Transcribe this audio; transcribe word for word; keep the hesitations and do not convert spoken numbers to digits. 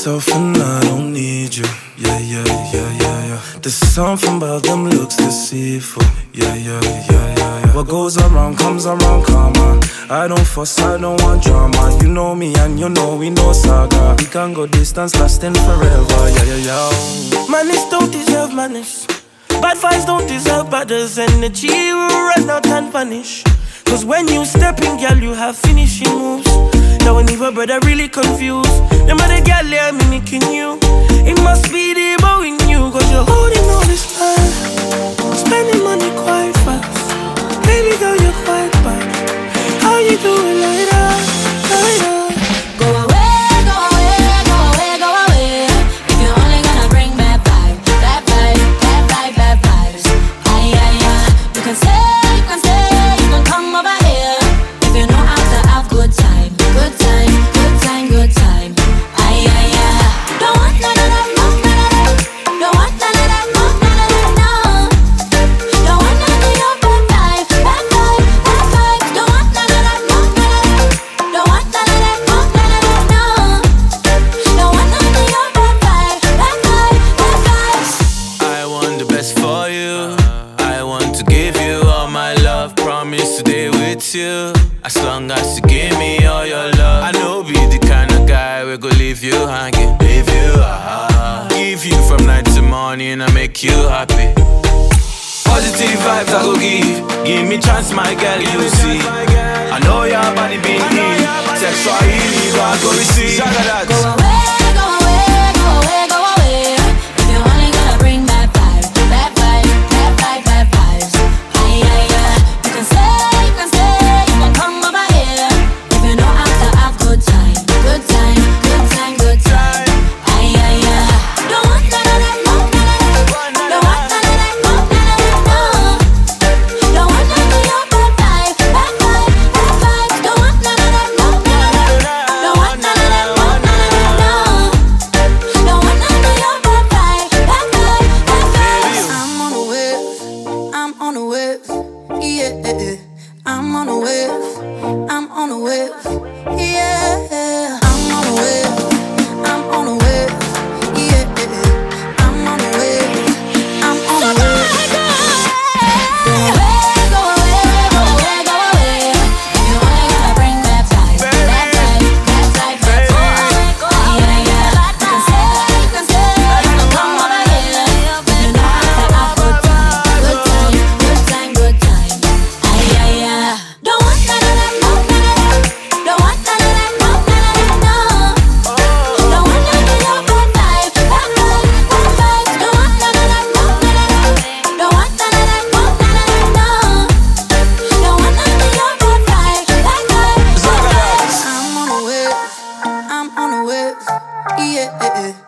myself and I don't need you. Yeah, yeah, yeah, yeah, yeah. There's something about them looks deceitful. Yeah, yeah, yeah, yeah, yeah. What goes around comes around, come on. I don't fuss, I don't want drama. You know me and you know we know saga. We can go distance lasting forever. Yeah, yeah, yeah. Manners don't deserve manners. Bad vibes don't deserve batters. Energy will run out and vanish. Cause when you step in, girl, you have finishing moves. Now when even brother really confused. Them other girl, they're mimicking you. It must be the bow in you. Cause you're holding all this time, spending money quite fast. Baby girl, you're quite bad. How you doing like that, like that? Go away, go away, go away, go away. If you're only gonna bring bad vibes, bad vibes, bad vibes, bad vibes. Ay, ay, ay. You can stay, you can stay, you can come over here. If you know how to have good time, good time, good time, good time. Ay, ay, ay. Don't want none of that, no, none of that. Don't want none of that, no, none of that, no. Don't want none of your bad vibes, bad vibes, bad vibes. Don't want none of that, no, none of that. Don't want none of that, no, none of that, no. Don't want none of your bad vibes, bad vibes, bad vibes. I want the best for you. I want to give you all my love. Promise to stay with you as long as you give me all your love. I know be the kind of guy we go leave you hanging, leave you ah, give you from night to morning and make you happy. Positive vibes I go give. Give me chance, my girl, you see. I know your body been in. Sexual healing, I go receive. Go away, go away, go away, go away. If you're only gonna bring bad vibes, bad vibes, bad vibes, bad vibes. Ay, ay, ay. You can stay, you can stay, you can come over here. If you know how to have good time, good time, good time, good time. Ay, ay, ay. Don't want none of that, no, none of that. Don't want none of that, no, none of that, no. Don't want none of your bad vibes, bad vibes, bad vibes. Don't want none of that, no, none of that. Don't want none of that, no, none of that, no. Don't want none of your bad vibes, bad vibes, bad vibes. I'm on a wave, I'm on a wave, yeah. I'm on a wave, I'm on a wave, yeah. I'm on a wave, I'm on a wave, yeah. I'm on a wave, I'm on a wave. Go away, go away, go away. If you only gonna bring bad vibes, bad vibes, bad vibes, bad vibes. Ay, ay, ay. You can stay, you can stay, you can come over here. If you know how to have good time, good time, good time, good time. Ay, ay, ay. Don't want none of that, no, none of that. Don't want none of that, no, none of that, no. Don't want none of your bad vibes, bad vibes, bad vibes. Don't want none of that, no, none of that. Don't want none of that, no, none of that, no. Don't want none of your bad vibes, bad vibes, bad vibes. I'm on a wave, I'm on a wave, yeah.